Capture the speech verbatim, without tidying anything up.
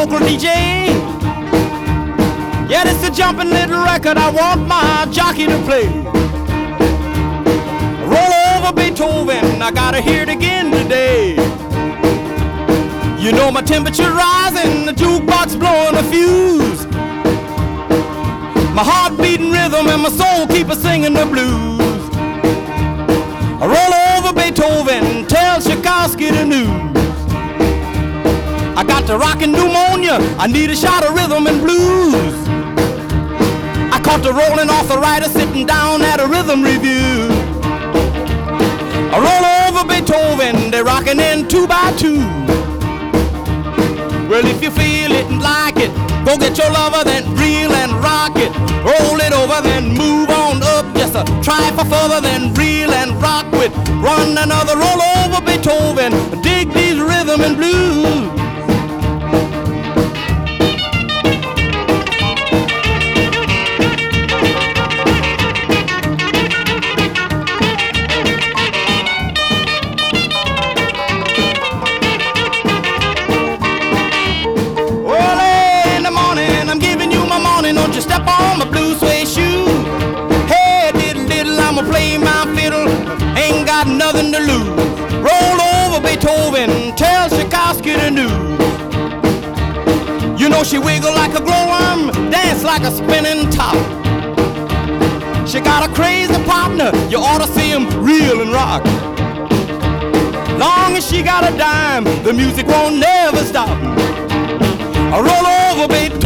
local D J. Yeah, it's a jumping little record I want my jockey to play. Roll over Beethoven, I gotta hear it again today. You know my temperature rising, the jukebox blowing a fuse. My heart beating rhythm and my soul keep a singing the blues. I roll over Beethoven, tell Tchaikovsky the news. I got the rockin' pneumonia, I need a shot of rhythm and blues. I caught the rolling arthritis sitting down at a rhythm review. I roll over Beethoven, they're rockin' in two by two. Well, if you feel it and like it, go get your lover, then reel and rock it. Roll it over, then move on up. Just a try for further, then reel and rock with. Run another roll over Beethoven. Dig these rhythm and blues. Don't you step on my blue suede shoe. Hey, diddle diddle, I'ma play my fiddle. Ain't got nothing to lose. Roll over Beethoven, tell Tchaikovsky the news. You know she wiggle like a glowworm, dance like a spinning top. She got a crazy partner, you ought to see him reel and rock. Long as she got a dime, the music won't never stop. I roll over Beethoven.